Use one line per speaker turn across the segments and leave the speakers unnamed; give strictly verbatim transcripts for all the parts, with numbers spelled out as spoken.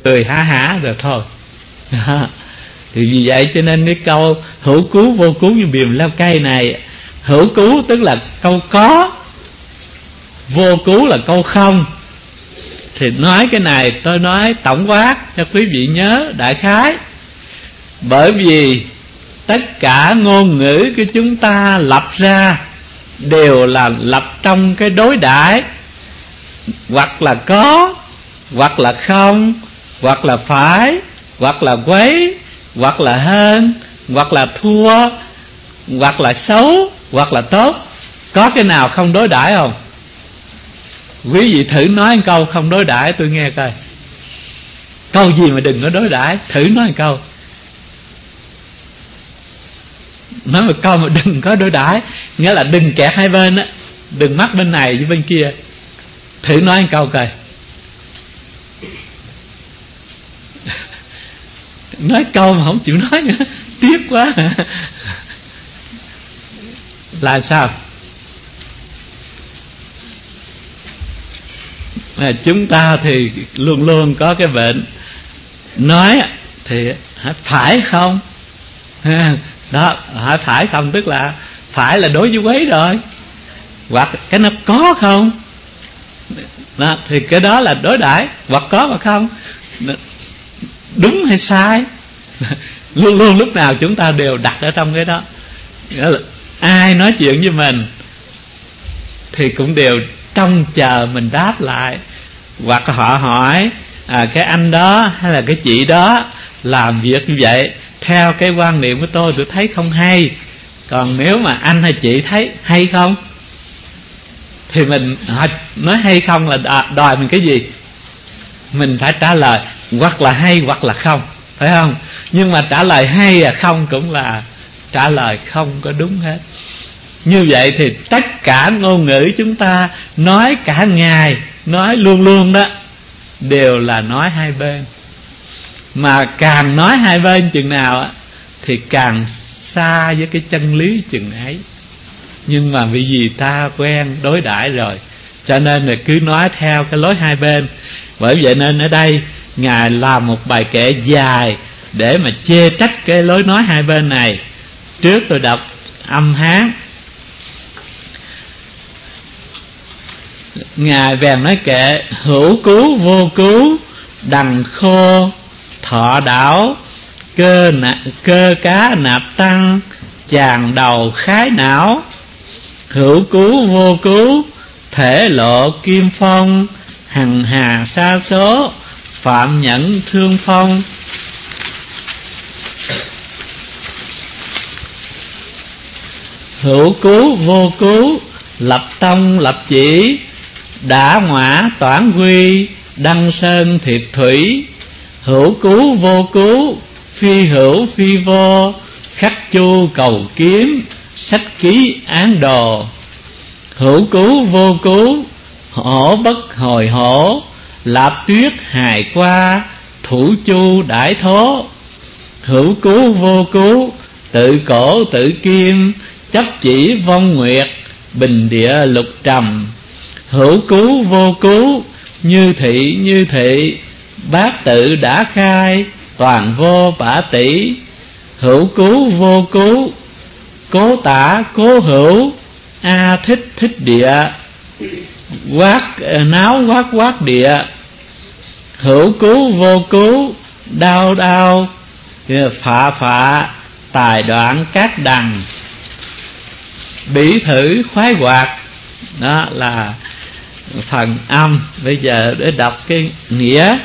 cười hả hả rồi thôi. Thì vì vậy cho nên cái câu hữu cứu vô cứu như bìm leo cây này, hữu cứu tức là câu có, vô cứu là câu không. Thì nói cái này tôi nói tổng quát cho quý vị nhớ đại khái. Bởi vì tất cả ngôn ngữ của chúng ta lập ra đều là lập trong cái đối đãi, hoặc là có, hoặc là không, hoặc là phải, hoặc là quấy, hoặc là hơn, hoặc là thua, hoặc là xấu, hoặc là tốt. Có cái nào không đối đãi không? Quý vị thử nói một câu không đối đãi tôi nghe coi. Câu gì mà đừng có đối đãi? Thử nói một câu. Nói một câu mà đừng có đối đãi, nghĩa là đừng kẹt hai bên á, đừng mắc bên này với bên kia. Thử nói một câu coi. Nói câu mà không chịu nói nữa, tiếc quá. Là sao? À, chúng ta thì luôn luôn có cái bệnh nói thì phải không, đó, phải không tức là phải là đối với quấy rồi, hoặc cái nó có không đó, thì cái đó là đối đãi, hoặc có hoặc không, đúng hay sai. Luôn luôn lúc nào chúng ta đều đặt ở trong cái đó. Ai nói chuyện với mình thì cũng đều trông chờ mình đáp lại. Hoặc họ hỏi à, cái anh đó hay là cái chị đó làm việc như vậy, theo cái quan niệm của tôi tôi thấy không hay, còn nếu mà anh hay chị thấy hay không, thì mình nói hay không là đòi mình cái gì? Mình phải trả lời hoặc là hay hoặc là không, phải không? Nhưng mà trả lời hay là không cũng là trả lời không có đúng hết. Như vậy thì tất cả ngôn ngữ chúng ta nói cả ngày, nói luôn luôn đó, đều là nói hai bên. Mà càng nói hai bên chừng nào á, thì càng xa với cái chân lý chừng ấy. Nhưng mà vì gì ta quen đối đãi rồi, cho nên là cứ nói theo cái lối hai bên. Bởi vậy nên ở đây Ngài làm một bài kệ dài để mà chê trách cái lối nói hai bên này. Trước tôi đọc âm Hán. Ngài bèn nói kệ: hữu cứu vô cứu, đằng khô thọ đảo, cơ, nạ, cơ cá nạp tăng, chàng đầu khái não. Hữu cứu vô cứu, thể lộ kim phong, hằng hà sa số, phạm nhẫn thương phong. Hữu cứu vô cứu, lập tông lập chỉ, đã ngõa toản quy, đăng sơn thiệt thủy. Hữu cứu vô cứu, phi hữu phi vô, khắc chu cầu kiếm, sách ký án đồ. Hữu cứu vô cứu, hổ bất hồi hổ, lạp tuyết hài qua, thủ chu đãi thố. Hữu cứu vô cứu, tự cổ tự kim, chấp chỉ vong nguyệt, bình địa lục trầm. Hữu cứu vô cứu, như thị như thị, bát tự đã khai, toàn vô bả tỷ. Hữu cứu vô cứu, cố tả cố hữu, a thích thích địa, quát náo quát quát địa. Hữu cứu vô cứu, đau đau, phạ phạ, tài đoạn các đằng. Bỉ thử khoái hoạt, đó là phần âm. Bây giờ để đọc cái nghĩa.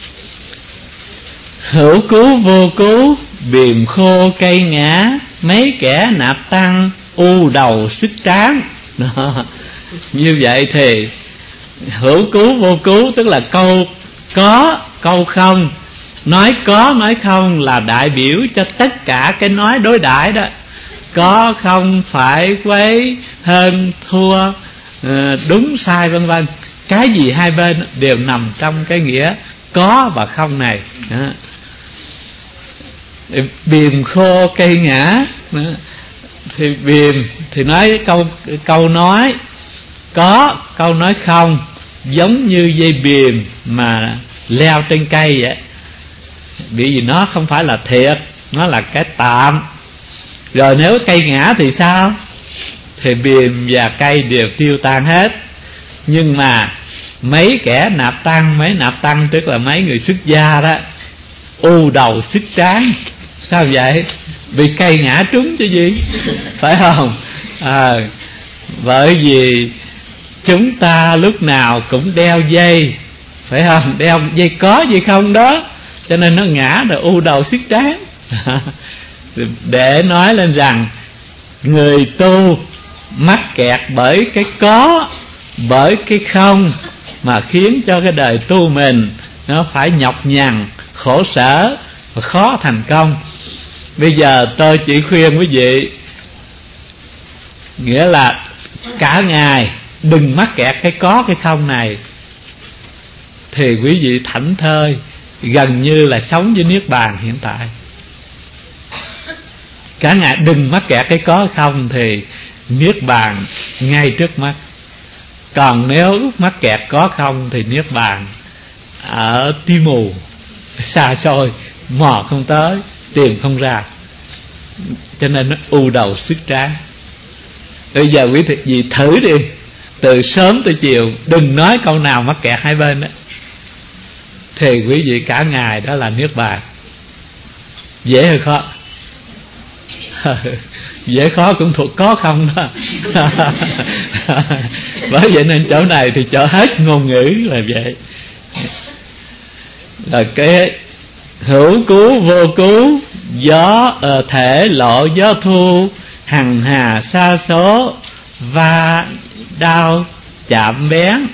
Hữu cứu vô cứu, bìm khô cây ngã, mấy kẻ nạp tăng, u đầu sức tráng. Đó. Như vậy thì hữu cứu vô cứu tức là câu có câu không. Nói có nói không là đại biểu cho tất cả cái nói đối đãi đó. Có không, phải quấy, hơn thua, đúng sai vân vân. Cái gì hai bên đều nằm trong cái nghĩa có và không này. Đó. Bìm khô cây ngã, đó. Thì bìm thì nói câu câu nói có, câu nói không, giống như dây bìm mà leo trên cây vậy. Vì vì nó không phải là thiệt, nó là cái tạm. Rồi nếu cây ngã thì sao? Thì bìm và cây đều tiêu tan hết. Nhưng mà mấy kẻ nạp tăng, mấy nạp tăng tức là mấy người xuất gia đó, u đầu xích trán. Sao vậy? Vì cây ngã trúng chứ gì, phải không? À, bởi vì chúng ta lúc nào cũng đeo dây, phải không? Đeo dây có gì không đó, cho nên nó ngã rồi u đầu xích trán. Để nói lên rằng người tu mắc kẹt bởi cái có, bởi cái không, mà khiến cho cái đời tu mình nó phải nhọc nhằn, khổ sở và khó thành công. Bây giờ tôi chỉ khuyên quý vị, nghĩa là cả ngày đừng mắc kẹt cái có cái không này, thì quý vị thảnh thơi, gần như là sống với Niết Bàn hiện tại. Cả ngày đừng mắc kẹt cái có không thì Niết Bàn ngay trước mắt. Còn nếu mắc kẹt có không thì Niết Bàn ở tí mù, xa xôi, mò không tới, tìm không ra. Cho nên nó u đầu sức trán. Bây giờ quý vị thử đi, từ sớm tới chiều đừng nói câu nào mắc kẹt hai bên đó, thì quý vị cả ngày đó là Niết Bàn. Dễ hay khó? Dễ khó cũng thuộc có không đó. Bởi vậy nên chỗ này thì chỗ hết ngôn ngữ là vậy. Là cái hữu cứu vô cứu, gió uh, thể lộ gió thu, hằng hà sa số, va đao chạm bén.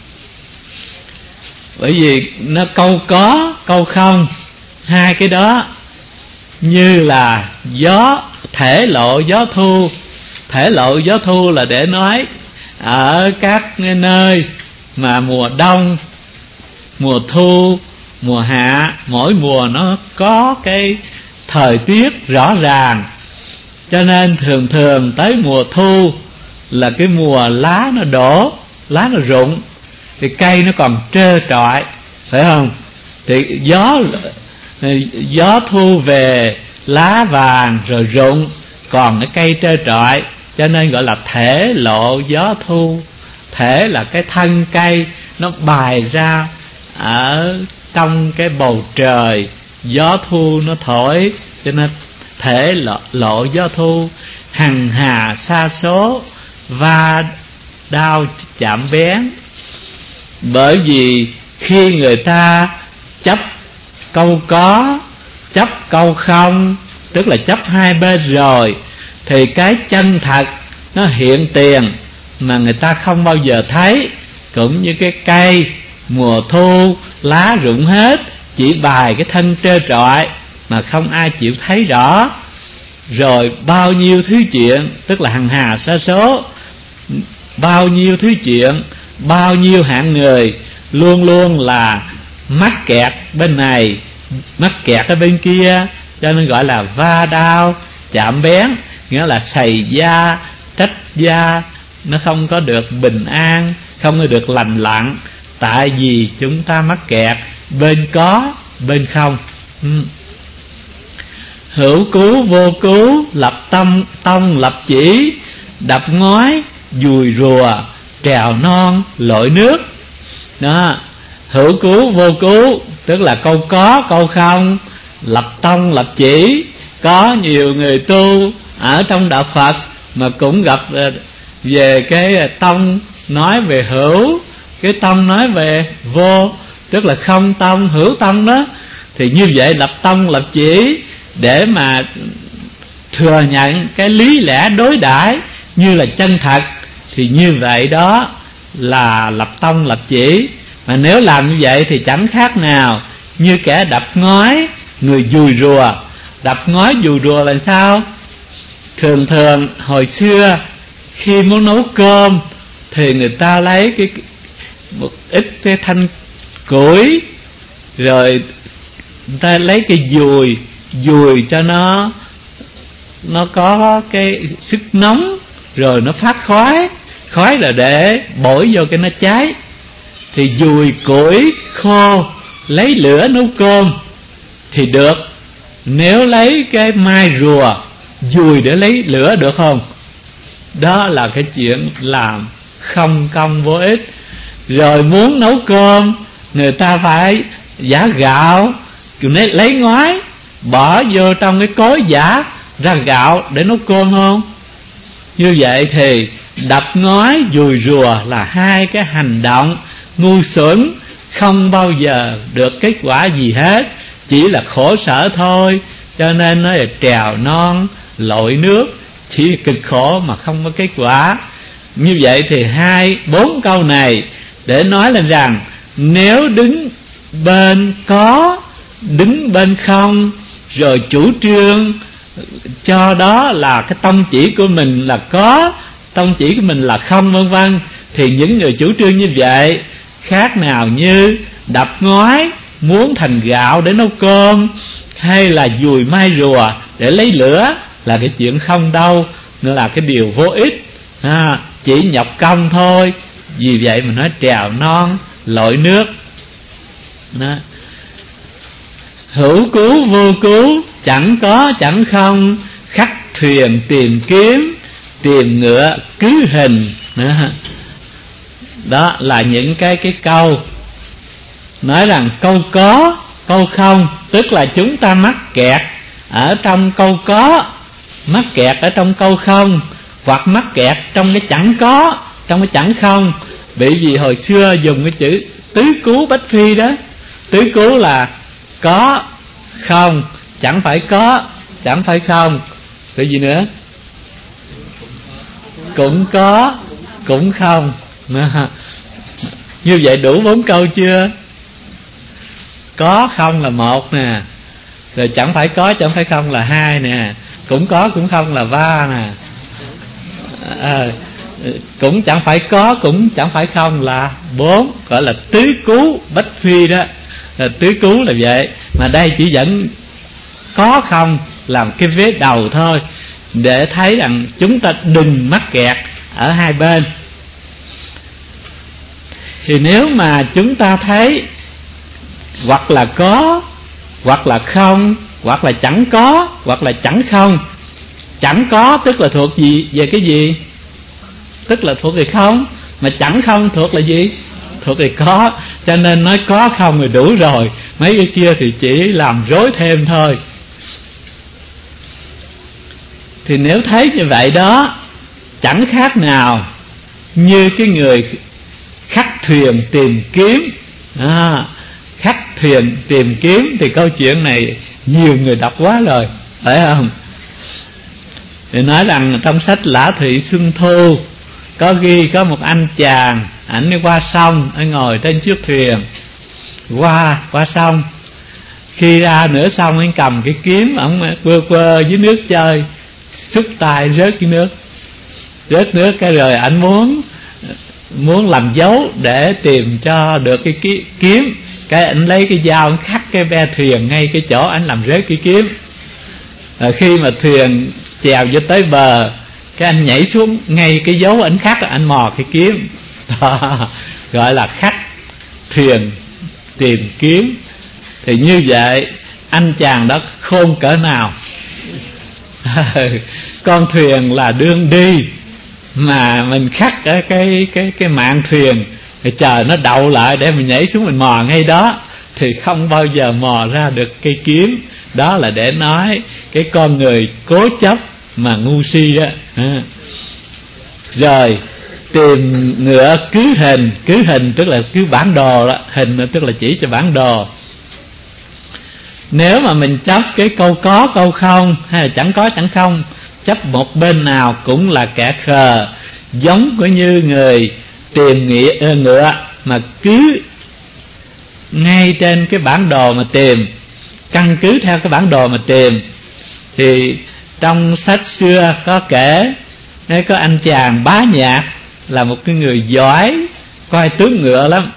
Bởi vì nó câu có, câu không, hai cái đó như là gió thể lộ gió thu. Thể lộ gió thu là để nói ở các nơi mà mùa đông, mùa thu, mùa hạ, mỗi mùa nó có cái thời tiết rõ ràng. Cho nên thường thường tới mùa thu là cái mùa lá nó đổ, lá nó rụng, thì cây nó còn trơ trọi, phải không? Thì gió gió thu về, lá vàng rồi rụng, còn cái cây trơ trọi, cho nên gọi là thể lộ gió thu. Thể là cái thân cây nó bày ra ở trong cái bầu trời, gió thu nó thổi, cho nên thể lộ, lộ gió thu. Hằng hà sa số, va đao chạm bén. Bởi vì khi người ta chấp câu có, chấp câu không, tức là chấp hai bên rồi, thì cái chân thật nó hiện tiền mà người ta không bao giờ thấy. Cũng như cái cây mùa thu lá rụng hết, chỉ bài cái thân trơ trọi mà không ai chịu thấy rõ. Rồi bao nhiêu thứ chuyện, tức là hằng hà sa số, bao nhiêu thứ chuyện, bao nhiêu hạng người luôn luôn là mắc kẹt bên này, mắc kẹt ở bên kia, cho nên gọi là va đao chạm bén. Nghĩa là thầy gia trách gia, nó không có được bình an, không có được lành lặn, tại vì chúng ta mắc kẹt bên có, bên không. ừ. Hữu cứu vô cứu, lập tâm tông lập chỉ, đập ngói dùi rùa, trèo non lội nước. Đó, hữu cứu vô cứu tức là câu có câu không, lập tông lập chỉ. Có nhiều người tu ở trong đạo Phật mà cũng gặp về cái tông nói về hữu, cái tông nói về vô, tức là không tông hữu tông đó. Thì như vậy lập tông lập chỉ để mà thừa nhận cái lý lẽ đối đãi như là chân thật, thì như vậy đó là lập tông lập chỉ. Mà nếu làm như vậy thì chẳng khác nào như kẻ đập ngói, người dùi rùa. Đập ngói dùi rùa là sao? Thường thường hồi xưa khi muốn nấu cơm thì người ta lấy cái một ít cái thanh củi, rồi người ta lấy cái dùi dùi cho nó nó có cái sức nóng, rồi nó phát khói. Khói là để bổi vô cái nó cháy. Thì dùi củi khô lấy lửa nấu cơm, thì được. Nếu lấy cái mai rùa dùi để lấy lửa được không? Đó là cái chuyện làm không công vô ích. Rồi muốn nấu cơm, người ta phải giã gạo, lấy, lấy ngói bỏ vô trong cái cối giã ra gạo để nấu cơm không? Như vậy thì đập ngói dùi rùa là hai cái hành động ngu xuẩn, không bao giờ được kết quả gì hết, chỉ là khổ sở thôi. Cho nên nó là trèo non lội nước, chỉ cực khổ mà không có kết quả. Như vậy thì hai bốn câu này để nói lên rằng nếu đứng bên có, đứng bên không, rồi chủ trương cho đó là cái tông chỉ của mình là có, tông chỉ của mình là không, vân vân, thì những người chủ trương như vậy khác nào như đập ngói muốn thành gạo để nấu cơm, hay là dùi mai rùa để lấy lửa, là cái chuyện không đâu, nó là cái điều vô ích, à, chỉ nhọc công thôi. Vì vậy mà nói trèo non lội nước đó. Hữu cứu vô cứu, chẳng có chẳng không, khắc thuyền tìm kiếm, tìm ngựa cứ hình đó. Đó là những cái cái câu nói rằng câu có, câu không, tức là chúng ta mắc kẹt ở trong câu có, mắc kẹt ở trong câu không, hoặc mắc kẹt trong cái chẳng có, trong cái chẳng không. Bởi vì hồi xưa dùng cái chữ tứ cứu bách phi đó. Tứ cứu là có, không, chẳng phải có, chẳng phải không. Cái gì nữa? Cũng có, cũng không. Như vậy đủ bốn câu chưa? Có không là một nè, rồi chẳng phải có chẳng phải không là hai nè, cũng có cũng không là ba nè, à, cũng chẳng phải có cũng chẳng phải không là bốn, gọi là tứ cứu bách phi đó. Là tứ cứu là vậy, mà đây chỉ dẫn có không làm cái vế đầu thôi, để thấy rằng chúng ta đừng mắc kẹt ở hai bên. Thì nếu mà chúng ta thấy hoặc là có, hoặc là không, hoặc là chẳng có, hoặc là chẳng không. Chẳng có tức là thuộc gì về cái gì? Tức là thuộc về không. Mà chẳng không thuộc là gì? Thuộc về có. Cho nên nói có không rồi đủ rồi, mấy cái kia thì chỉ làm rối thêm thôi. Thì nếu thấy như vậy đó, chẳng khác nào như cái người khắc thuyền tìm kiếm. à, Khắc thuyền tìm kiếm thì câu chuyện này nhiều người đọc quá rồi, phải không? Thì nói rằng trong sách Lã Thị Xuân Thu có ghi có một anh chàng, ảnh đi qua sông, anh ngồi trên chiếc thuyền qua qua sông. Khi ra nửa sông anh cầm cái kiếm, ông quơ quơ dưới nước chơi, xúc tay rớt dưới nước, rớt nước cái rồi anh muốn muốn làm dấu để tìm cho được cái kiếm. Cái anh lấy cái dao anh khắc cái be thuyền ngay cái chỗ anh làm rớt cái kiếm. À, khi mà thuyền chèo vô tới bờ, cái anh nhảy xuống ngay cái dấu anh khắc, anh mò cái kiếm. Đó, gọi là khắc thuyền tìm kiếm. Thì như vậy anh chàng đó khôn cỡ nào. Con thuyền là đương đi, mà mình khắc ở cái cái cái mạn thuyền, thì chờ nó đậu lại để mình nhảy xuống mình mò ngay đó, thì không bao giờ mò ra được cây kiếm. Đó là để nói cái con người cố chấp mà ngu si đó. à. Rồi tìm ngựa cứ hình. Cứ hình tức là cứ bản đồ đó. Hình tức là chỉ cho bản đồ. Nếu mà mình chấp cái câu có câu không, hay là chẳng có chẳng không, chấp một bên nào cũng là kẻ khờ. Giống của như người tìm nghĩa, ngựa mà cứ ngay trên cái bản đồ mà tìm, căn cứ theo cái bản đồ mà tìm. Thì trong sách xưa có kể, có anh chàng Bá Nhạc là một cái người giỏi coi tướng ngựa lắm.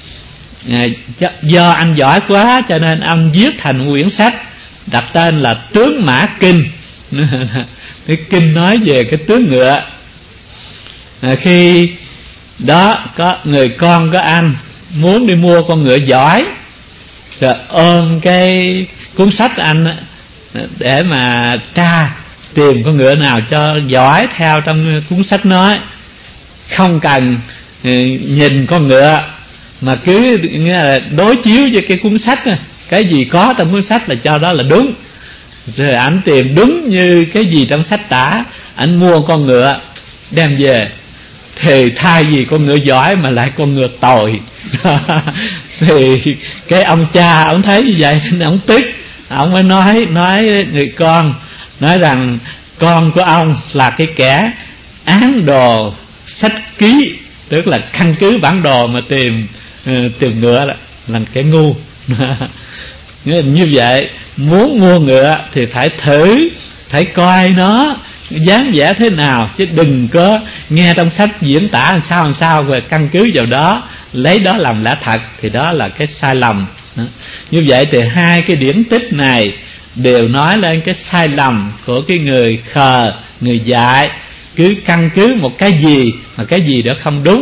Do anh giỏi quá cho nên anh viết thành một quyển sách đặt tên là Tướng Mã Kinh. Cái kinh nói về cái tướng ngựa. à, Khi đó có người con của anh muốn đi mua con ngựa giỏi, rồi ôm cái cuốn sách anh để mà tra tìm con ngựa nào cho giỏi theo trong cuốn sách nói, không cần nhìn con ngựa mà cứ nghĩa là đối chiếu với cái cuốn sách, cái gì có trong cuốn sách là cho đó là đúng. Rồi anh tìm đúng như cái gì trong sách tả, anh mua con ngựa đem về, thì thay vì con ngựa giỏi mà lại con ngựa tồi. Thì cái ông cha ông thấy như vậy nên ông tức, ông mới nói nói người con, nói rằng con của ông là cái kẻ án đồ sách ký, tức là căn cứ bản đồ mà tìm uh, tìm ngựa là, là cái ngu. Như vậy muốn mua ngựa thì phải thử, phải coi nó dáng vẻ thế nào, chứ đừng có nghe trong sách diễn tả làm sao làm sao rồi căn cứ vào đó lấy đó làm lẽ thật, thì đó là cái sai lầm. Như vậy thì hai cái điển tích này đều nói lên cái sai lầm của cái người khờ, người dại, cứ căn cứ một cái gì mà cái gì đó không đúng.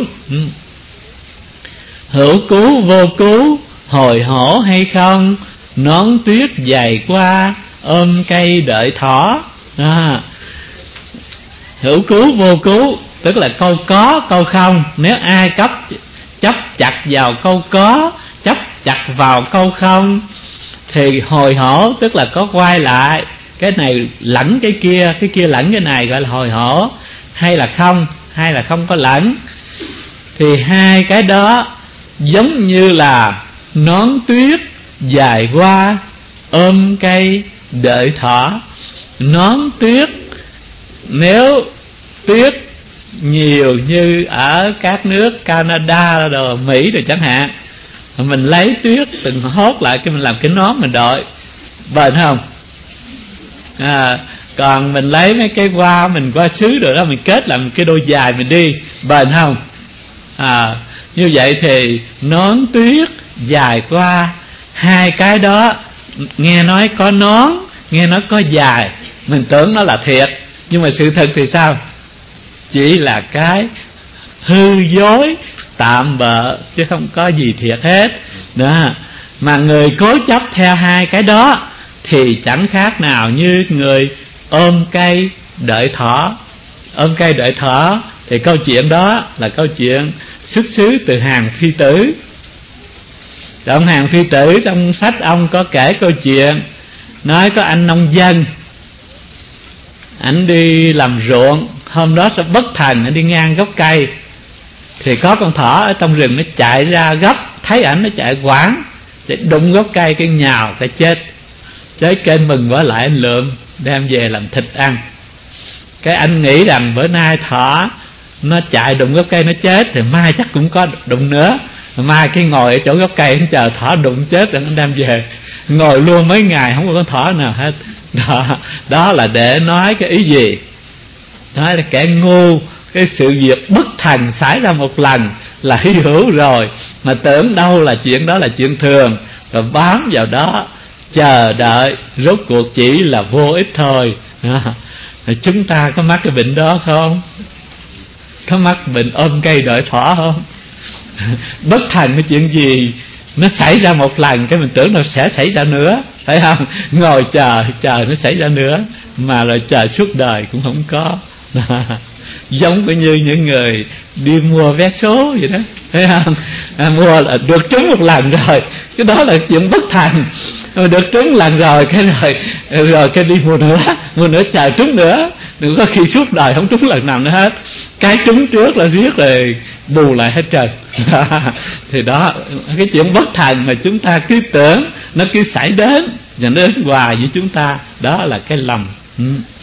Hữu cứu vô cứu, hồi hổ hay không, nón tuyết dài qua, ôm cây đợi thỏ. À, hữu cứu vô cứu tức là câu có câu không. Nếu ai cấp chấp chặt vào câu có, chấp chặt vào câu không, thì hồi hổ tức là có quay lại, cái này lẫn cái kia, cái kia lẫn cái này gọi là hồi hổ. Hay là không, hay là không có lẫn. Thì hai cái đó giống như là nón tuyết dài qua, ôm cây đợi thỏ. Nón tuyết, nếu tuyết nhiều như ở các nước Canada rồi Mỹ rồi chẳng hạn, mình lấy tuyết từng hốt lại cái mình làm cái nón mình đội, bền không? À, còn mình lấy mấy cái hoa mình qua sứ rồi đó mình kết làm cái đôi dài mình đi, bền không? À, như vậy thì nón tuyết dài qua, hai cái đó nghe nói có nón, nghe nói có dài, mình tưởng nó là thiệt, nhưng mà sự thật thì sao? Chỉ là cái hư dối tạm bợ chứ không có gì thiệt hết đó. Mà người cố chấp theo hai cái đó thì chẳng khác nào như người ôm cây đợi thỏ. Ôm cây đợi thỏ thì câu chuyện đó là câu chuyện xuất xứ từ Hàn Phi Tử. Trong Hàn Phi Tử, trong sách ông có kể câu chuyện, nói có anh nông dân, anh đi làm ruộng, hôm đó sẽ bất thần, anh đi ngang gốc cây, thì có con thỏ ở trong rừng nó chạy ra gấp, thấy ảnh nó chạy quảng, để đụng gốc cây cái nhào cái chết. Trái cây mừng vỡ lại, anh lượm đem về làm thịt ăn. Cái anh nghĩ rằng bữa nay thỏ nó chạy đụng gốc cây nó chết, thì mai chắc cũng có đụng nữa. Mai cái ngồi ở chỗ gốc cây anh chờ thỏ đụng chết rồi anh đem về, ngồi luôn mấy ngày không có con thỏ nào hết. Đó, đó là để nói cái ý gì? Nói là kẻ ngu, cái sự việc bất thần xảy ra một lần là hy hữu rồi, mà tưởng đâu là chuyện đó là chuyện thường, rồi bám vào đó chờ đợi, rốt cuộc chỉ là vô ích thôi. À, chúng ta có mắc cái bệnh đó không? Có mắc bệnh ôm cây đợi thỏ không? Bất thần cái chuyện gì nó xảy ra một lần, cái mình tưởng nó sẽ xảy ra nữa, phải không? Ngồi chờ chờ nó xảy ra nữa, mà rồi chờ suốt đời cũng không có. Giống như những người đi mua vé số vậy đó, thấy không? À, mua là được trúng một lần rồi, cái đó là chuyện bất thần. Được trúng lần rồi cái rồi rồi cái đi mua nữa, mua nữa chờ trúng nữa, đừng có khi suốt đời không trúng lần nào nữa hết. Cái trúng trước là riết rồi bù lại hết trơn. Thì đó, cái chuyện bất thần mà chúng ta cứ tưởng nó cứ xảy đến và nó đến hoài với chúng ta, đó là cái lầm. Ừ.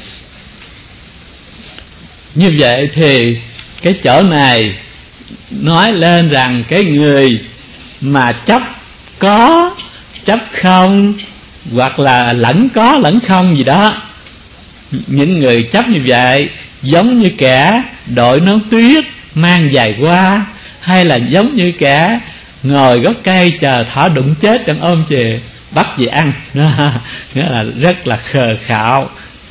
Như vậy thì cái chỗ này nói lên rằng cái người mà chấp có, chấp không, hoặc là lẫn có lẫn không gì đó, những người chấp như vậy giống như kẻ đội nón tuyết mang giày qua, hay là giống như kẻ ngồi gốc cây chờ thỏ đụng chết trong ôm chì bắt về ăn. Nghĩa là rất là khờ khạo.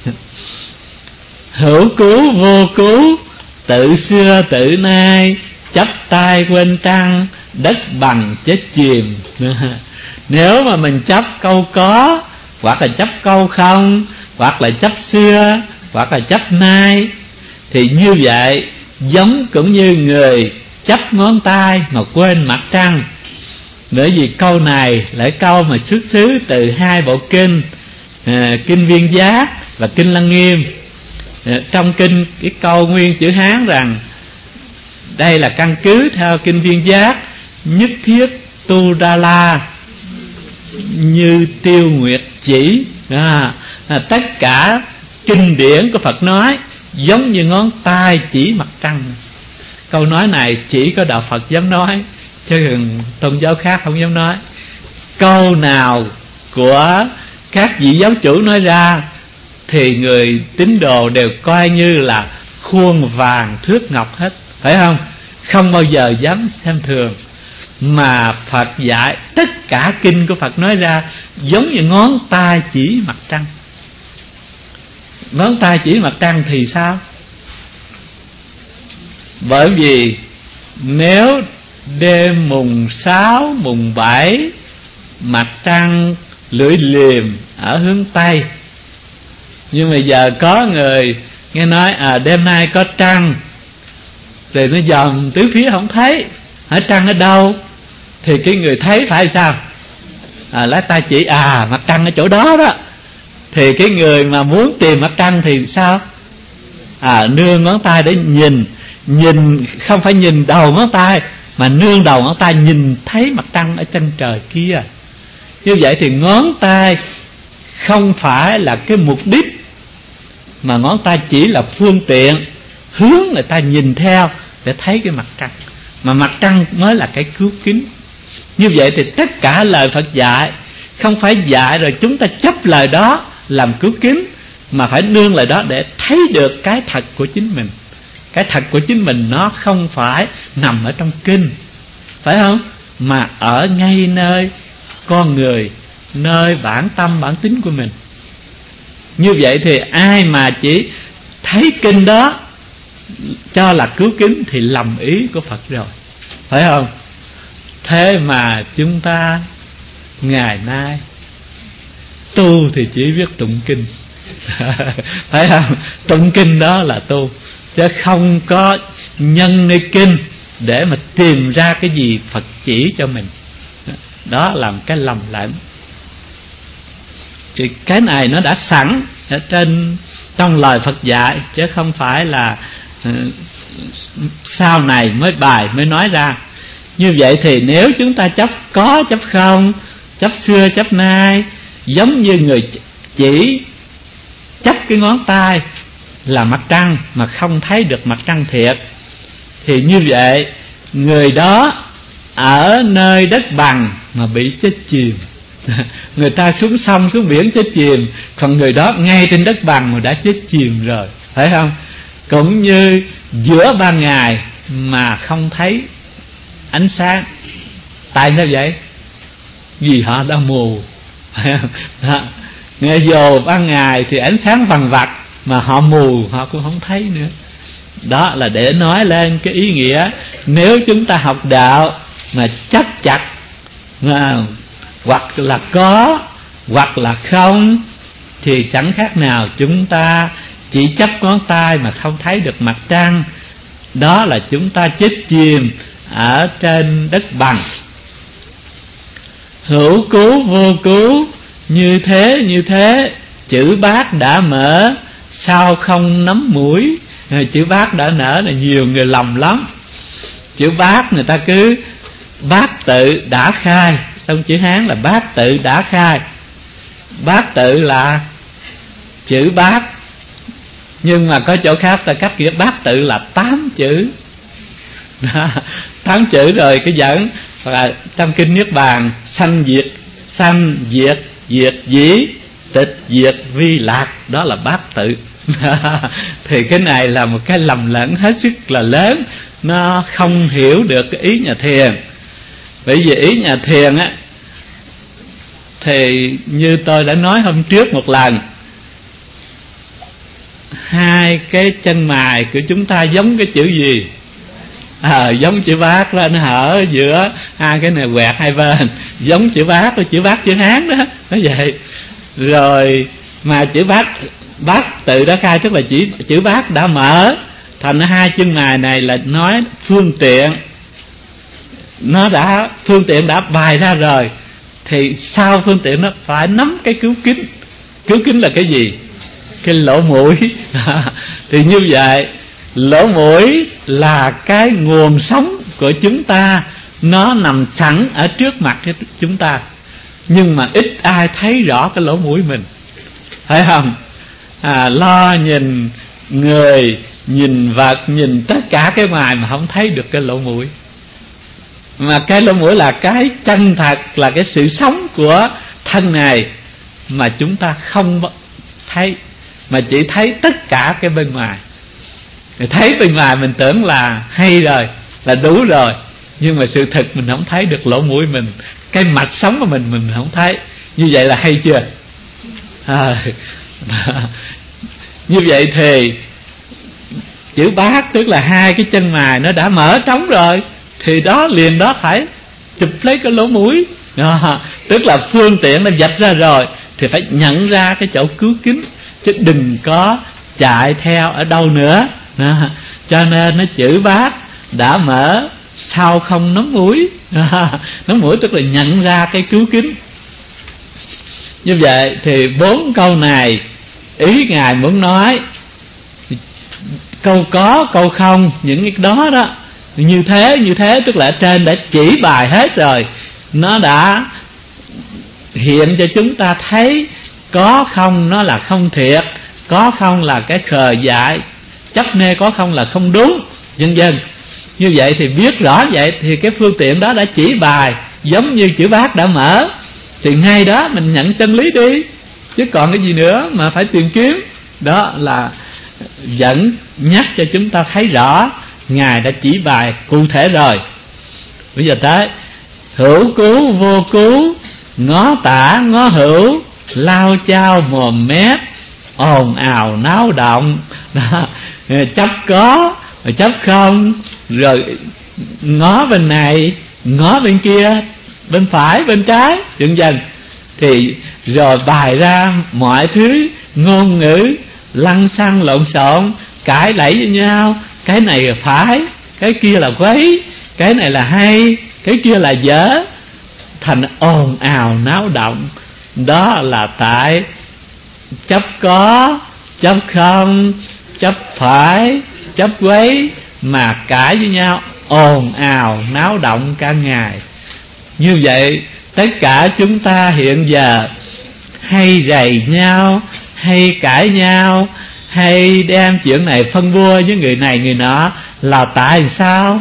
Hữu cứu vô cứu, tự xưa tự nay, chấp tay quên trăng, đất bằng chết chìm. Nếu mà mình chấp câu có hoặc là chấp câu không, hoặc là chấp xưa, hoặc là chấp nay. Thì như vậy giống cũng như người chấp ngón tay mà quên mặt trăng. Bởi vì câu này là câu mà xuất xứ từ hai bộ kinh, à, kinh Viên Giác và kinh Lăng Nghiêm. à, Trong kinh cái câu nguyên chữ Hán rằng đây là căn cứ theo kinh Viên Giác: nhất thiết tu đa la như tiêu nguyệt chỉ. à, à, Tất cả kinh điển của Phật nói giống như ngón tay chỉ mặt trăng. Câu nói này chỉ có đạo Phật dám nói, chứ tôn giáo khác không dám nói. Câu nào của các vị giáo chủ nói ra thì người tín đồ đều coi như là khuôn vàng thước ngọc hết, phải không? Không bao giờ dám xem thường. Mà Phật dạy tất cả kinh của Phật nói ra giống như ngón tay chỉ mặt trăng. Ngón tay chỉ mặt trăng thì sao? Bởi vì nếu đêm mùng sáu, mùng bảy mặt trăng lưỡi liềm ở hướng Tây, nhưng mà giờ có người nghe nói à đêm nay có trăng, rồi nó dòm tứ phía không thấy, hỏi trăng ở đâu? Thì cái người thấy phải sao? À, lấy tay chỉ à mặt trăng ở chỗ đó đó. Thì cái người mà muốn tìm mặt trăng thì sao? À nương ngón tay để nhìn. Nhìn không phải nhìn đầu ngón tay, mà nương đầu ngón tay nhìn thấy mặt trăng ở chân trời kia. Như vậy thì ngón tay không phải là cái mục đích, mà ngón tay chỉ là phương tiện hướng người ta nhìn theo để thấy cái mặt trăng. Mà mặt trăng mới là cái cứu kính. Như vậy thì tất cả lời Phật dạy không phải dạy rồi chúng ta chấp lời đó làm cứu kính, mà phải nương lời đó để thấy được cái thật của chính mình. Cái thật của chính mình nó không phải nằm ở trong kinh, phải không? Mà ở ngay nơi con người, nơi bản tâm bản tính của mình. Như vậy thì ai mà chỉ thấy kinh đó cho là cứu kính thì lầm ý của Phật rồi, phải không? Thế mà chúng ta ngày nay tu thì chỉ biết tụng kinh phải không? Tụng kinh đó là tu, chứ không có nhân nơi kinh để mà tìm ra cái gì Phật chỉ cho mình. Đó là một cái lầm lẫn. Thì cái này nó đã sẵn ở trên trong lời Phật dạy, chứ không phải là uh, sau này mới bài mới nói ra. Như vậy thì nếu chúng ta chấp có chấp không, chấp xưa chấp nay, giống như người chỉ chấp cái ngón tay là mặt trăng mà không thấy được mặt trăng thiệt, thì như vậy người đó ở nơi đất bằng mà bị chết chìm. Người ta xuống sông xuống biển chết chìm, còn người đó ngay trên đất bằng mà đã chết chìm rồi, phải không? Cũng như giữa ban ngày mà không thấy ánh sáng. Tại sao vậy? Vì họ đã mù, phải không? Đó. Nghe vô ban ngày thì ánh sáng vằng vặc, mà họ mù họ cũng không thấy nữa. Đó là để nói lên cái ý nghĩa nếu chúng ta học đạo mà chấp chặt mà hoặc là có hoặc là không thì chẳng khác nào chúng ta chỉ chấp ngón tay mà không thấy được mặt trăng. Đó là chúng ta chết chìm ở trên đất bằng. Hữu cứu vô cứu, như thế như thế, chữ bát đã mở, sao không nắm mũi. Chữ bát đã nở là nhiều người lầm lắm. Chữ bát người ta cứ bát tự đã khai, trong chữ Hán là bát tự đã khai. Bát tự là chữ bát, nhưng mà có chỗ khác ta cách nghĩa bát tự là tám chữ. Tám chữ rồi cái dẫn và trong kinh Niết Bàn: sanh diệt, sanh diệt, diệt dĩ, tịch diệt vi lạc. Đó là bát tự. Thì cái này là một cái lầm lẫn hết sức là lớn. Nó không hiểu được cái ý nhà thiền. Bởi vì ý nhà thiền á, thì như tôi đã nói hôm trước một lần, hai cái chân mày của chúng ta giống cái chữ gì? À, giống chữ bát đó, nó hở giữa hai cái này quẹt hai bên, giống chữ bát, chữ bát chữ Hán đó. Nó vậy. Rồi mà chữ bát, bát tự đã khai, tức là chỉ chữ bát đã mở thành hai chân mày này là nói phương tiện, nó đã phương tiện đã bày ra rồi, thì sau phương tiện nó phải nắm cái cứu kính. Cứu kính là cái gì? Cái lỗ mũi. Thì như vậy, lỗ mũi là cái nguồn sống của chúng ta, nó nằm sẵn ở trước mặt của chúng ta, nhưng mà ít ai thấy rõ cái lỗ mũi mình, phải không? À, lo nhìn người, nhìn vật, nhìn tất cả cái ngoài mà không thấy được cái lỗ mũi. Mà cái lỗ mũi là cái chân thật, là cái sự sống của thân này mà chúng ta không thấy, mà chỉ thấy tất cả cái bên ngoài. Thấy bên ngoài mình tưởng là hay rồi, là đủ rồi, nhưng mà sự thực mình không thấy được lỗ mũi mình, cái mạch sống của mình mình không thấy. Như vậy là hay chưa? À, như vậy thì chữ bát tức là hai cái chân mày nó đã mở trống rồi, thì đó liền đó phải chụp lấy cái lỗ mũi. Đó, tức là phương tiện nó vạch ra rồi thì phải nhận ra cái chỗ cứu kính, chứ đừng có chạy theo ở đâu nữa. Đó, cho nên nó chữ bát đã mở, sao không nắm mũi. Đó, nắm mũi tức là nhận ra cái cứu kính. Như vậy thì bốn câu này ý Ngài muốn nói, câu có câu không, những cái đó đó như thế như thế, tức là ở trên đã chỉ bài hết rồi, nó đã hiện cho chúng ta thấy có không nó là không thiệt, có không là cái khờ dại, chấp nê có không là không đúng, vân vân. Như vậy thì biết rõ vậy thì cái phương tiện đó đã chỉ bài, giống như chữ bát đã mở, thì ngay đó mình nhận chân lý đi, chứ còn cái gì nữa mà phải tìm kiếm. Đó là dẫn nhắc cho chúng ta thấy rõ Ngài đã chỉ bài cụ thể rồi. Bây giờ tới hữu cứu vô cứu, ngó tả ngó hữu, lao chao mồm mép, ồn ào náo động. Đó, chấp có chấp không, rồi ngó bên này ngó bên kia, bên phải bên trái dần dần, thì rồi bài ra mọi thứ ngôn ngữ lăng xăng lộn xộn, cãi lẫy với nhau, cái này là phải, cái kia là quấy, cái này là hay, cái kia là dở, thành ồn ào náo động. Đó là tại chấp có, chấp không, chấp phải, chấp quấy mà cãi với nhau, ồn ào náo động cả ngày. Như vậy tất cả chúng ta hiện giờ hay rầy nhau, hay cãi nhau, hay đem chuyện này phân bua với người này người nọ, là tại sao?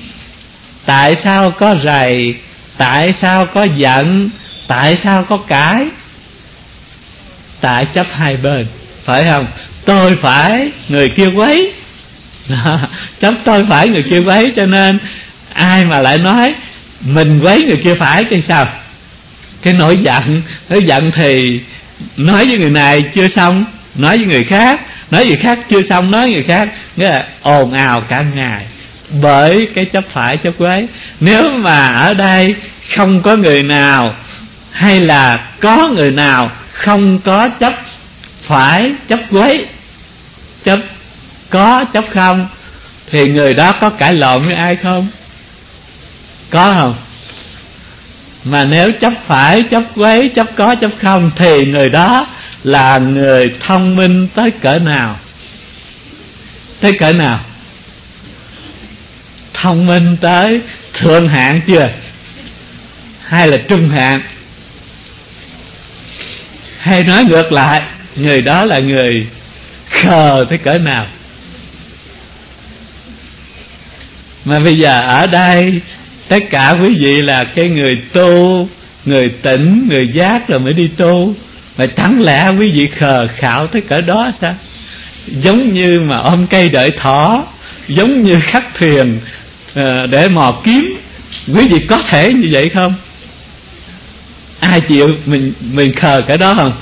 Tại sao có rầy? Tại sao có giận? Tại sao có cãi? Tại chấp hai bên, phải không? Tôi phải, người kia quấy. Chấp tôi phải, người kia quấy, cho nên ai mà lại nói mình quấy người kia phải cái sao? Cái nổi giận, nổi giận thì nói với người này chưa xong, nói với người khác, nói người khác chưa xong, nói người khác, nghĩa là ồn ào cả ngày bởi cái chấp phải chấp quấy. Nếu mà ở đây không có người nào, hay là có người nào không có chấp phải chấp quấy, chấp có chấp không, thì người đó có cãi lộn với ai không? Có không? Mà nếu chấp phải chấp quấy, chấp có chấp không, thì người đó là người thông minh tới cỡ nào? Tới cỡ nào? Thông minh tới thượng hạng chưa? Hay là trung hạng? Hay nói ngược lại, người đó là người khờ tới cỡ nào? Mà bây giờ ở đây tất cả quý vị là cái người tu, người tỉnh, người giác rồi mới đi tu, mà chẳng lẽ quý vị khờ khạo tới cỡ đó sao? Giống như mà ôm cây đợi thỏ, giống như khắc thuyền để mò kiếm, quý vị có thể như vậy không? Ai chịu mình mình khờ cái đó không?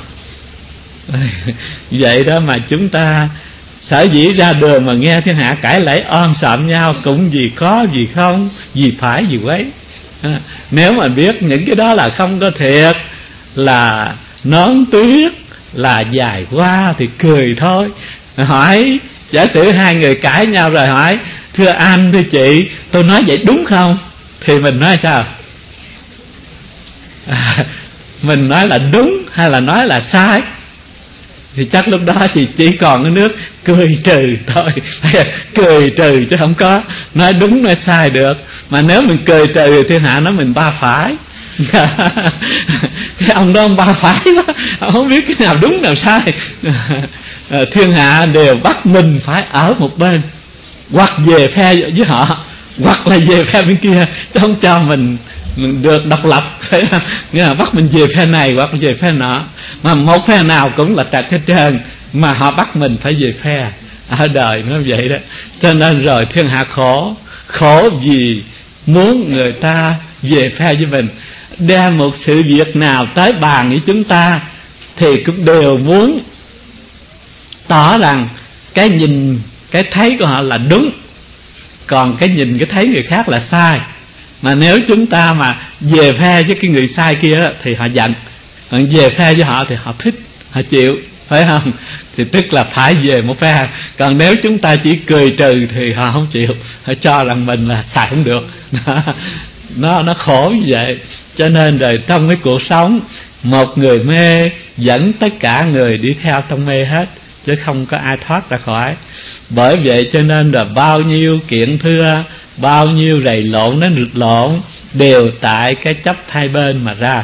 Vậy đó mà chúng ta sở dĩ ra đường mà nghe thiên hạ cãi lẫy om sòm nhau, cũng vì có vì không, vì phải vì quấy. À, nếu mà biết những cái đó là không có thiệt, là nón tuyết là dài qua thì cười thôi. Hỏi giả sử hai người cãi nhau rồi hỏi thưa anh thưa chị, tôi nói vậy đúng không? Thì mình nói sao? À, mình nói là đúng hay là nói là sai? Thì chắc lúc đó thì chỉ còn cái nước cười trừ thôi. Cười trừ chứ không có nói đúng nói sai được. Mà nếu mình cười trừ thì thiên hạ nói mình ba phải. Cái ông đó ông ba phải quá, ông không biết cái nào đúng nào sai. Thiên hạ đều bắt mình phải ở một bên, hoặc về phe với họ, hoặc là về phe bên kia, chứ không cho mình mình được độc lập. Nghĩa là bắt mình về phe này hoặc về phe nọ. Mà một phe nào cũng là trật hết trơn, mà họ bắt mình phải về phe. Ở đời nó vậy đó. Cho nên rồi thiên hạ khổ. Khổ vì muốn người ta về phe với mình. Đem một sự việc nào tới bàn với chúng ta thì cũng đều muốn tỏ rằng cái nhìn, cái thấy của họ là đúng, còn cái nhìn, cái thấy người khác là sai. Mà nếu chúng ta mà về phe với cái người sai kia đó, thì họ giận. Còn về phe với họ thì họ thích, họ chịu, phải không? Thì tức là phải về một phe. Còn nếu chúng ta chỉ cười trừ thì họ không chịu, họ cho rằng mình là xài không được. Nó, nó khổ như vậy. Cho nên rồi trong cái cuộc sống, một người mê dẫn tất cả người đi theo trong mê hết, chứ không có ai thoát ra khỏi. Bởi vậy cho nên là bao nhiêu kiện thưa, bao nhiêu rầy lộn đến rực lộn, đều tại cái chấp hai bên mà ra.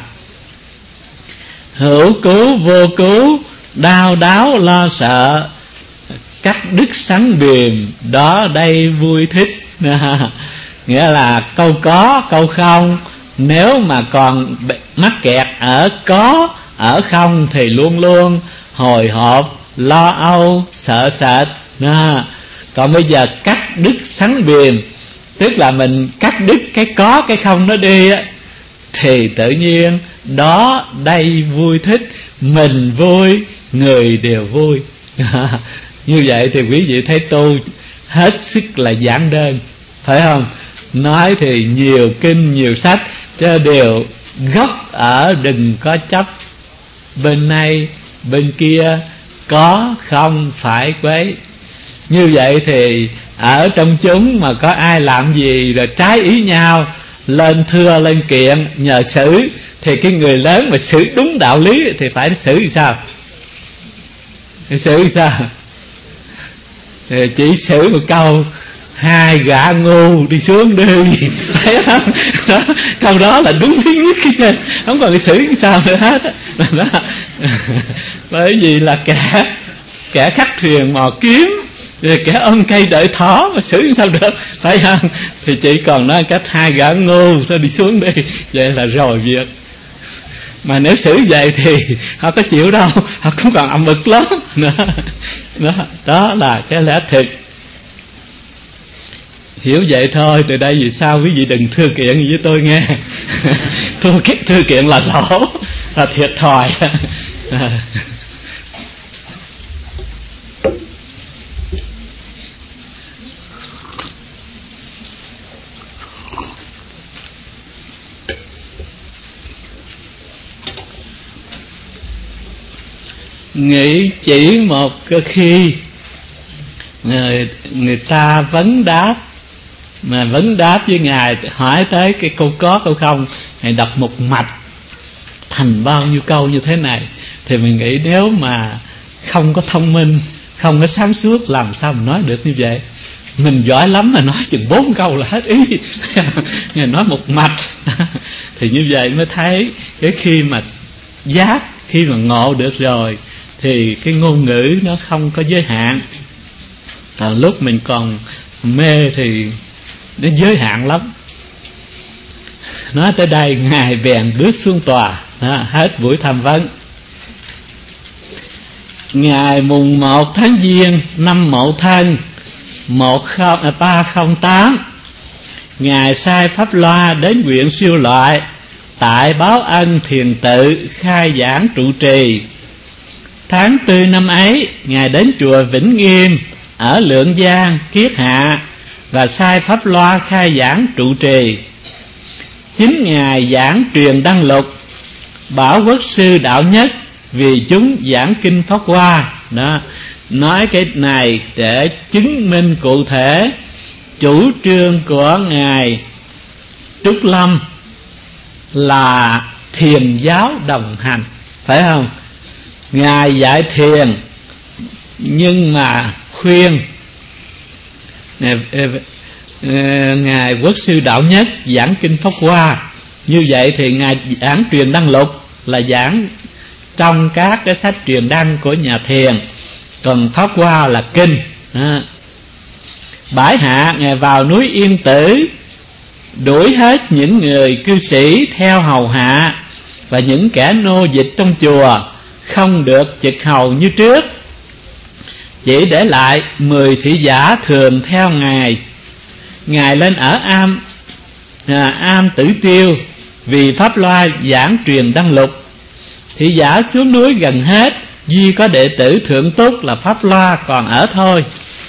Hữu cứu vô cứu, đau đáo lo sợ, cắt đứt sắn điềm, đó đây vui thích. Nghĩa là câu có, câu không. Nếu mà còn mắc kẹt ở có, ở không thì luôn luôn hồi hộp, lo âu, sợ sệt. Còn bây giờ cắt đứt sắn điềm, tức là mình cắt đứt cái có, cái không nó đi á, thì tự nhiên đó đây vui thích. Mình vui, người đều vui. Như vậy thì quý vị thấy tu hết sức là giản đơn, phải không? Nói thì nhiều kinh nhiều sách, chứ đều gốc ở đừng có chấp bên này bên kia, có không phải quấy. Như vậy thì ở trong chúng mà có ai làm gì rồi trái ý nhau, lên thưa lên kiện nhờ xử, thì cái người lớn mà xử đúng đạo lý thì phải xử như sao? Thì xử như sao? Thì chỉ xử một câu hai gã ngu đi xuống đi, thấy không? Đó, câu đó là đúng lý nhất kia, không còn cái xử như sao nữa hết. Đó. Bởi vì là kẻ kẻ khắc thuyền mò kiếm, rồi kẻ ôm cây đợi thỏ, mà xử như sao được, phải không? Thì chỉ còn nói cách hai gã ngu thôi đi xuống đi, vậy là rồi việc. Mà nếu xử vậy thì họ có chịu đâu, họ cũng còn ầm ực lắm. Đó. Đó. Đó là cái lẽ thực. Hiểu vậy thôi, từ đây vì sao quý vị đừng thưa kiện với tôi nghe. Thưa, thưa kiện là lỗ, là thiệt thòi. Nghĩ chỉ một cái khi người, người ta vấn đáp, mà vấn đáp với Ngài hỏi tới cái câu có câu không, Ngài đọc một mạch thành bao nhiêu câu như thế này, thì mình nghĩ nếu mà không có thông minh, không có sáng suốt, làm sao mình nói được như vậy. Mình giỏi lắm mà nói chừng bốn câu là hết ý. Ngài nói một mạch. Thì như vậy mới thấy cái khi mà giác, khi mà ngộ được rồi thì cái ngôn ngữ nó không có giới hạn. Còn lúc mình còn mê thì nó giới hạn lắm. Nói tới đây Ngài bèn bước xuống tòa. Đó, hết buổi tham vấn. Ngày mùng một tháng Giêng năm Mậu Thân một ba không tám, Ngài sai pháp loa đến huyện Siêu Loại, tại Báo Ân Thiền Tự khai giảng trụ trì. Tháng tư năm ấy, Ngài đến chùa Vĩnh Nghiêm ở Lượng Giang, Kiết Hạ, và sai pháp loa khai giảng trụ trì. Chính Ngài giảng truyền đăng lục, Bảo Quốc sư Đạo Nhất vì chúng giảng kinh Pháp Hoa. Đó, nói cái này để chứng minh cụ thể chủ trương của ngài Trúc Lâm là thiền giáo đồng hành, phải không? Ngài dạy thiền nhưng mà khuyên ngài, ngài Quốc sư Đạo Nhất giảng kinh Pháp Hoa. Như vậy thì ngài giảng truyền đăng lục là giảng trong các cái sách truyền đăng của nhà thiền, còn Pháp Hoa là kinh. Đó. Bãi hạ ngài vào núi Yên Tử, đuổi hết những người cư sĩ theo hầu hạ và những kẻ nô dịch trong chùa không được trực hầu như trước, chỉ để lại mười thị giả thường theo ngài. Ngài lên ở am à, am Tử Tiêu vì Pháp Loa giảng truyền đăng lục. Thị giả xuống núi gần hết, duy có đệ tử Thượng Túc là Pháp Loa còn ở thôi.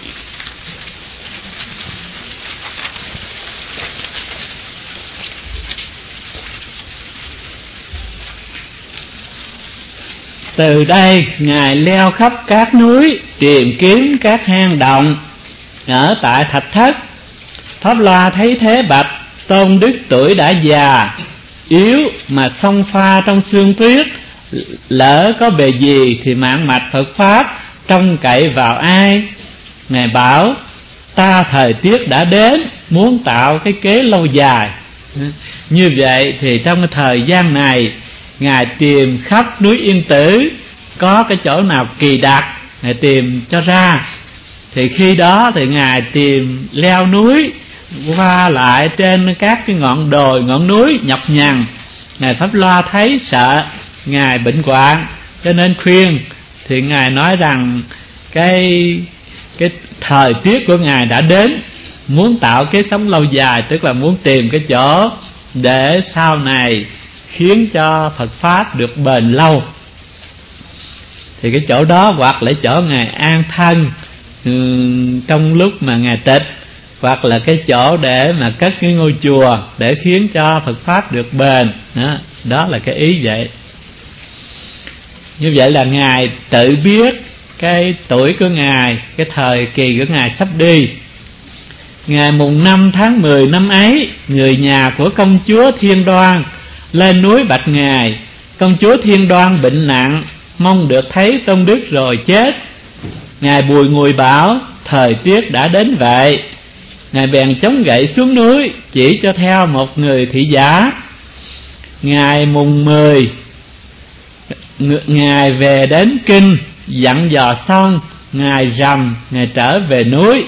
Từ đây ngài leo khắp các núi tìm kiếm các hang động ở tại Thạch Thất. Pháp Loa thấy thế bạch: Tôn đức tuổi đã già yếu mà xông pha trong sương tuyết, lỡ có bề gì thì mạng mạch Phật pháp trông cậy vào ai? Ngài bảo: ta thời tiết đã đến, muốn tạo cái kế lâu dài. Như vậy thì trong cái thời gian này, ngài tìm khắp núi Yên Tử, có cái chỗ nào kỳ đặc ngài tìm cho ra. Thì khi đó thì ngài tìm leo núi, qua lại trên các cái ngọn đồi, ngọn núi nhọc nhằn. Ngài Pháp Loa thấy sợ ngài bệnh hoạn, cho nên khuyên. Thì ngài nói rằng cái cái thời tiết của ngài đã đến, muốn tạo cái sống lâu dài, tức là muốn tìm cái chỗ để sau này khiến cho Phật pháp được bền lâu. Thì cái chỗ đó hoặc là chỗ ngài an thân um, trong lúc mà ngài tịch, hoặc là cái chỗ để mà cất cái ngôi chùa để khiến cho Phật pháp được bền. Đó, đó là cái ý vậy. Như vậy là ngài tự biết cái tuổi của ngài, cái thời kỳ của ngài sắp đi. Ngày mùng năm tháng mười năm ấy, người nhà của công chúa Thiên Đoan lên núi bạch ngài. Công chúa Thiên Đoan bệnh nặng, mong được thấy Tôn đức rồi chết. Ngài bùi ngùi bảo: thời tiết đã đến vậy. Ngài bèn chống gậy xuống núi, chỉ cho theo một người thị giả. Ngày mùng mười, ngài về đến kinh, dặn dò xong, ngài rằm, ngài trở về núi.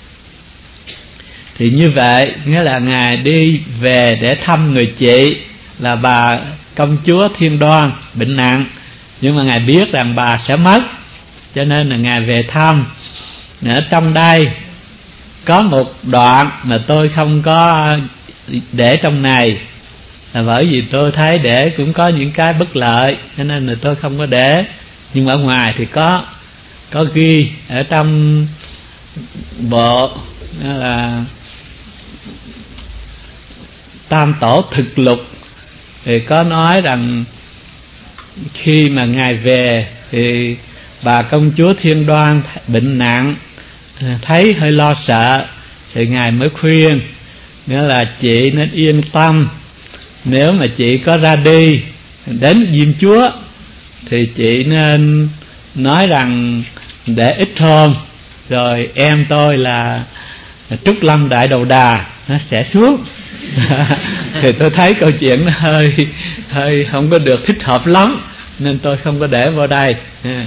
Thì như vậy nghĩa là ngài đi về để thăm người chị là bà công chúa Thiên Đoan bệnh nặng, nhưng mà ngài biết rằng bà sẽ mất, cho nên là ngài về thăm. Ở trong đây có một đoạn mà tôi không có để trong này, là bởi vì tôi thấy để cũng có những cái bất lợi, cho nên là tôi không có để. Nhưng ở ngoài thì có có ghi ở trong bộ là Tam Tổ Thực Lục, thì có nói rằng khi mà ngài về thì bà công chúa Thiên Đoan bệnh nặng, thấy hơi lo sợ, thì ngài mới khuyên, nghĩa là chị nên yên tâm, nếu mà chị có ra đi đến Diêm Chúa thì chị nên nói rằng để ít hôm rồi em tôi là Trúc Lâm Đại Đầu Đà nó sẽ xuống. Thì tôi thấy câu chuyện nó hơi hơi không có được thích hợp lắm, nên tôi không có để vào đây.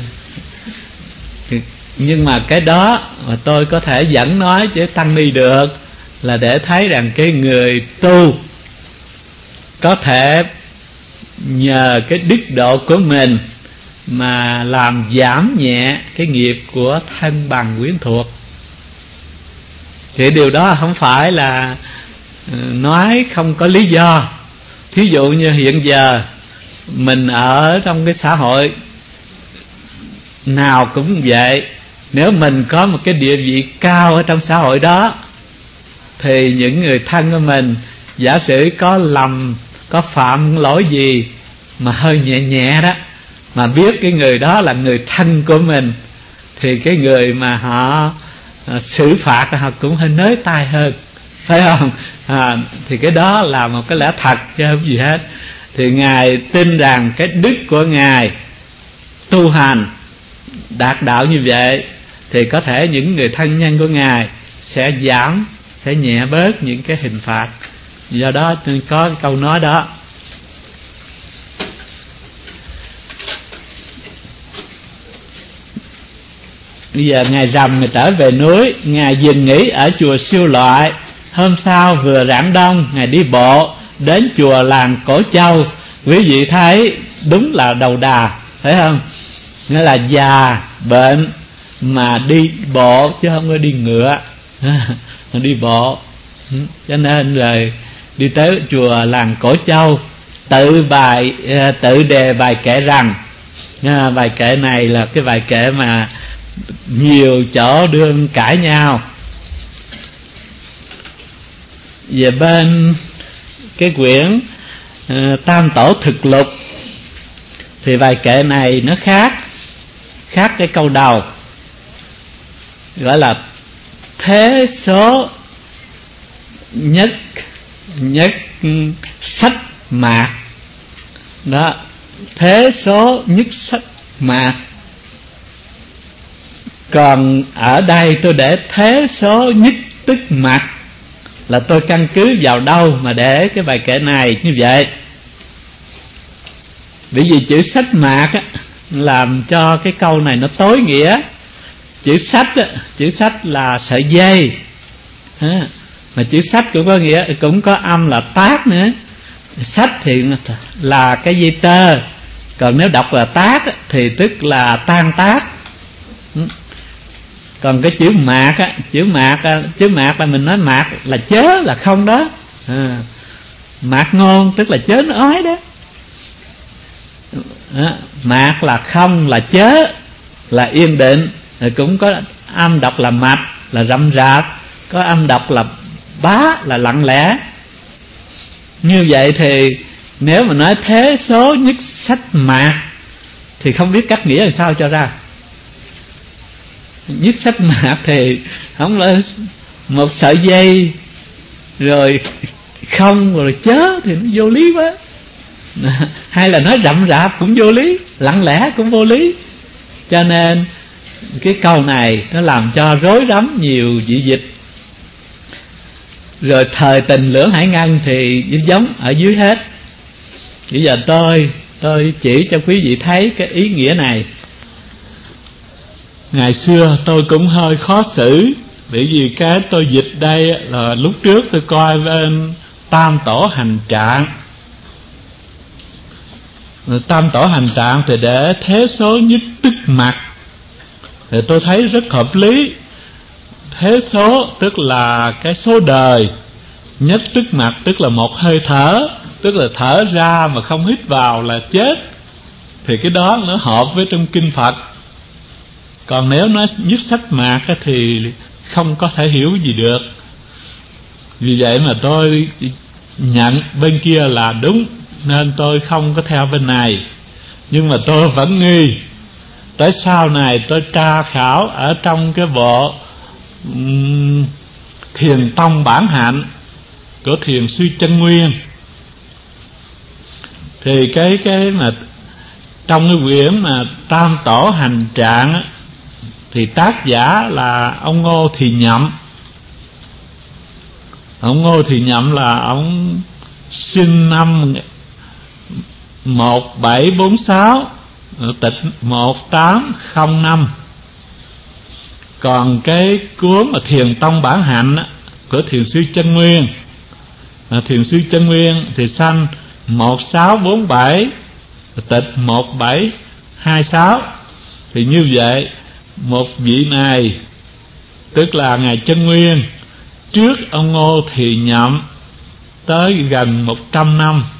Nhưng mà cái đó mà tôi có thể vẫn nói với tăng ni được, là để thấy rằng cái người tu có thể nhờ cái đức độ của mình mà làm giảm nhẹ cái nghiệp của thân bằng quyến thuộc. Thì điều đó không phải là nói không có lý do. Thí dụ như hiện giờ mình ở trong cái xã hội nào cũng vậy, nếu mình có một cái địa vị cao ở trong xã hội đó, thì những người thân của mình giả sử có lầm, có phạm lỗi gì mà hơi nhẹ nhẹ đó, mà biết cái người đó là người thân của mình thì cái người mà họ à, xử phạt họ cũng hơi nới tay hơn, phải không? À, thì cái đó là một cái lẽ thật chứ không gì hết. Thì Ngài tin rằng cái đức của Ngài tu hành đạt đạo như vậy thì có thể những người thân nhân của Ngài sẽ giảm, sẽ nhẹ bớt những cái hình phạt. Do đó có câu nói đó. Bây giờ Ngài rằm Ngài trở về núi, Ngài dừng nghỉ ở chùa Siêu Loại. Hôm sau vừa rạng đông, Ngài đi bộ đến chùa làng Cổ Châu. Quý vị thấy đúng là đầu đà, phải không? Nghĩa là già, bệnh mà đi bộ chứ không có đi ngựa. Đi bộ. Cho nên rồi đi tới chùa làng Cổ Châu, tự bài tự đề bài kệ rằng, bài kệ này là cái bài kệ mà nhiều chỗ đương cãi nhau. Về bên cái quyển uh, Tam Tổ Thực Lục thì bài kệ này nó khác khác cái câu đầu, gọi là thế số nhất nhất sách mạc đó, thế số nhất sách mạc. Còn ở đây tôi để thế số nhất tức mặt, là tôi căn cứ vào đâu mà để cái bài kệ này như vậy? Bởi vì chữ sách mạc á, làm cho cái câu này nó tối nghĩa. Chữ sách á, chữ sách là sợi dây à, mà chữ sách cũng có nghĩa, cũng có âm là tác nữa. Sách thì là cái dây tơ, còn nếu đọc là tác á, thì tức là tan tác. Còn cái chữ mạc á, chữ mạc chữ mạc là mình nói mạc là chớ, là không đó. À, mạc ngôn tức là chớ nói đó. À, mạc là không, là chớ, là yên định. Rồi cũng có âm đọc là mạch, là rậm rạp, có âm đọc là bá, là lặng lẽ. Như vậy thì nếu mà nói thế số nhất sách mạc thì không biết cách nghĩa làm sao cho ra. Nhất sách mạc thì không là một sợi dây rồi không rồi chớ thì nó vô lý quá. Hay là nói rậm rạp cũng vô lý, lặng lẽ cũng vô lý. Cho nên cái câu này nó làm cho rối rắm nhiều dị dịch. Rồi thời tình lưỡng hải ngân thì giống ở dưới hết. Bây giờ tôi tôi chỉ cho quý vị thấy cái ý nghĩa này. Ngày xưa tôi cũng hơi khó xử, bởi vì cái tôi dịch đây là lúc trước tôi coi bên Tam Tổ Hành Trạng. Tam Tổ Hành Trạng thì để thế số nhất tức mặt thì tôi thấy rất hợp lý. Thế số tức là cái số đời, nhất tức mặt tức là một hơi thở, tức là thở ra mà không hít vào là chết. Thì cái đó nó hợp với trong kinh Phật. Còn nếu nói nhất sách mạc thì không có thể hiểu gì được. Vì vậy mà tôi nhận bên kia là đúng, nên tôi không có theo bên này. Nhưng mà tôi vẫn nghi. Tới sau này tôi tra khảo ở trong cái bộ um, Thiền Tông Bản Hạnh của Thiền Sư Chân Nguyên, thì cái cái mà trong cái quyển mà Tam Tổ Hành Trạng á, thì tác giả là ông Ngô Thì Nhậm. Ông Ngô Thì Nhậm là ông sinh năm một bảy bốn sáu, tịch một tám không năm. Còn cái cuốn mà Thiền Tông Bản Hạnh á, của Thiền Sư Chân Nguyên, Thiền Sư Chân Nguyên thì sanh một sáu bốn bảy, tịch một bảy hai sáu. Thì như vậy một vị này tức là Ngài Chân Nguyên trước ông Ngô Thì Nhậm tới gần một trăm năm.